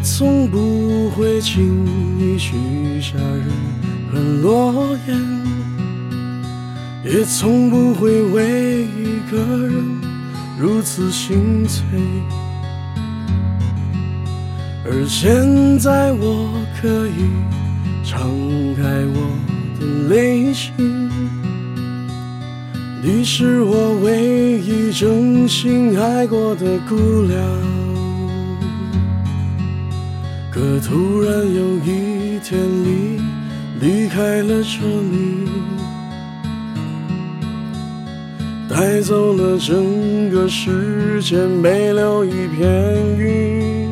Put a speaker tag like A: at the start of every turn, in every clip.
A: 从不会轻易许下任何诺言，也从不会为一个人如此心碎。而现在我可以敞开我的内心，你是我唯一真心爱过的姑娘。可突然有一天你离开了这里，带走了整个世界，没留一片云。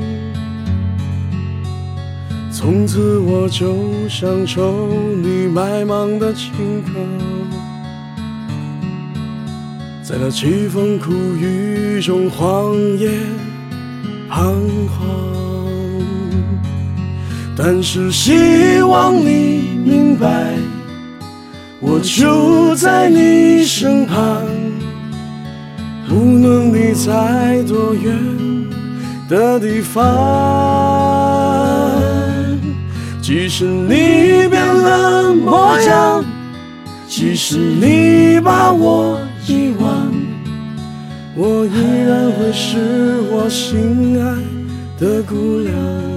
A: 从此我就像愁你埋芒的青稞，在那凄风苦雨中荒野彷徨。但是希望你明白，我就在你身旁，无论你在多远的地方。即使你变了模样，即使你把我遗忘，我依然会是我心爱的姑娘。